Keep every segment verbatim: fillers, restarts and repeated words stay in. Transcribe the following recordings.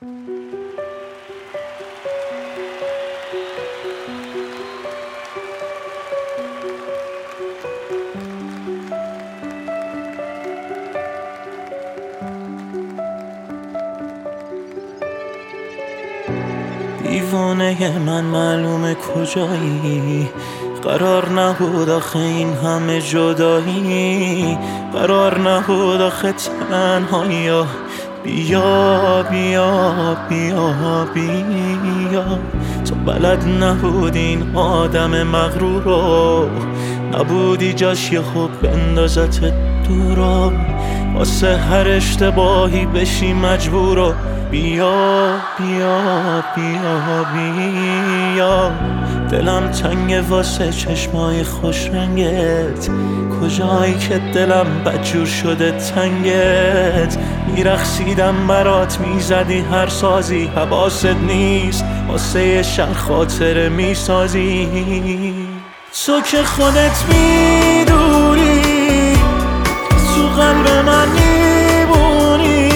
دیوانه من معلومه کجایی، قرار نبود آخه این همه جدایی، قرار نبود آخه تنهایی. بیا بیا بیا بیا، تو بلد نبودی این آدم مغرور رو، نبودی جاش یه خوب بندازت دورا، واسه هر اشتباهی بشی مجبورو. بیا بیا بیا بیا، دلم تنگه واسه چشمای خوش رنگت، کجایی که دلم بدجور شده تنگت. میرقصیدم برات، میزدی هر سازی، حواست نیست واسه یه شب خاطره میسازی. تو که خودت میدونی تو قلب من میبونی،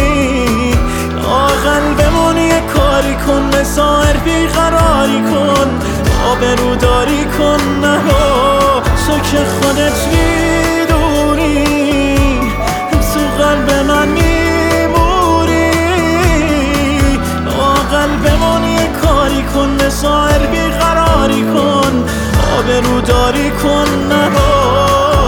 قلبمون یه کاری کن، بسایر بیقراری کن، آبروداری کن نرو. تو که خودت میدونی تو قلب من میموری، قلبمون یه کاری کن، بسایر بیقراری کن، آبروداری کن نرو.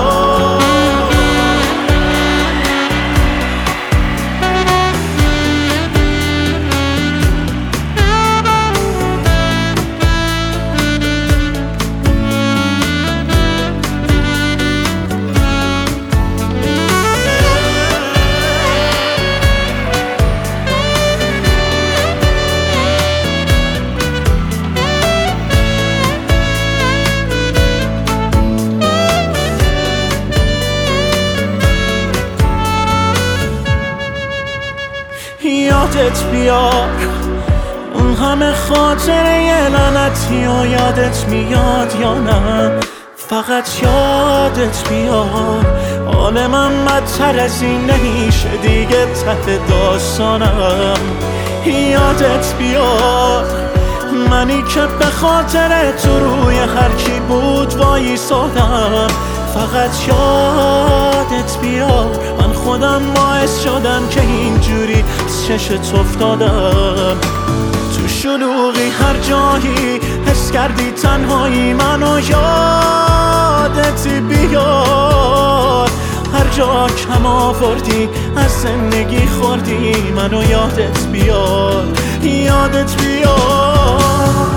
یادت بیار اون همه خاطره یه لعنتی و یادت میاد یا نه؟ فقط یادت بیار حال من بدتر از این نمیشه دیگه ته داستانم. یادت بیار منی که به خاطر تو روی هر کی بود وایسادم. فقط یادت بیار من خودم باعث شدم که اینجوری از چشت افتادم. تو شلوغی هر جایی حس کردی تنهایی منو، یادت بیار هر جا کم آوردی از زندگی خوردی منو، یادت بیار یادت بیار.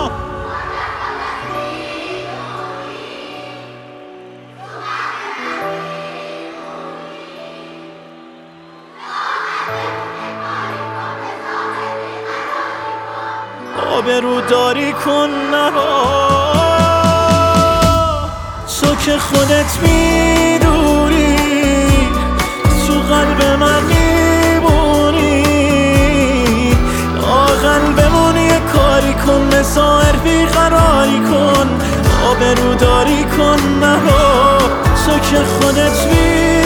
آبروداری کن نرو. تو که خودت میدونی تو قلب من میمونی، قلبمون یه کاری کن، بسایر بیقراری کن، آبروداری کن نرو. تو که خودت میدونی